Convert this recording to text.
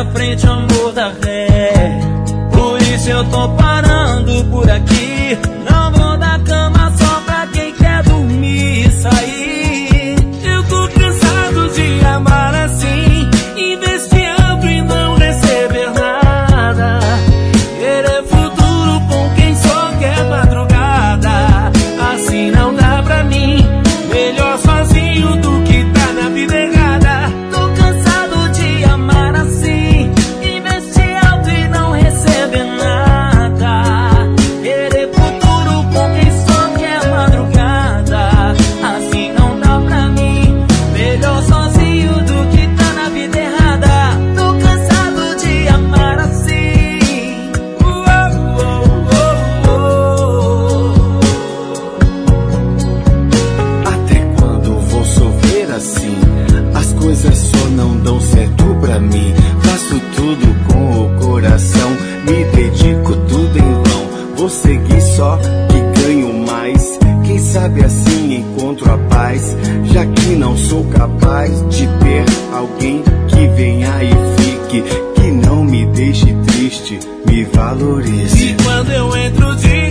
frente, amor da ré. Por isso eu tô parando por aqui. Não vou dar cama só pra quem quer dormir e sair. Eu tô cansado de amar assim, investir alto e não receber nada. Querer futuro com quem só quer madrugada. Assim não dá pra mim. Melhor sozinho do que tá na vida errada. Tô cansado de amar assim, investir alto e não receber nada. Querer futuro com quem só quer madrugada. Assim não dá pra mim. Melhor sozinho do que tá na vida errada. Tô cansado de amar assim. Até quando vou sofrer assim? As coisas só não dão certo pra mim. Faço tudo com o coração, me dedico tudo em vão. Vou seguir só que ganho mais. Quem sabe assim encontro a paz, já que não sou capaz de ter alguém que venha e fique, que não me deixe triste, me valorize. E quando eu entro de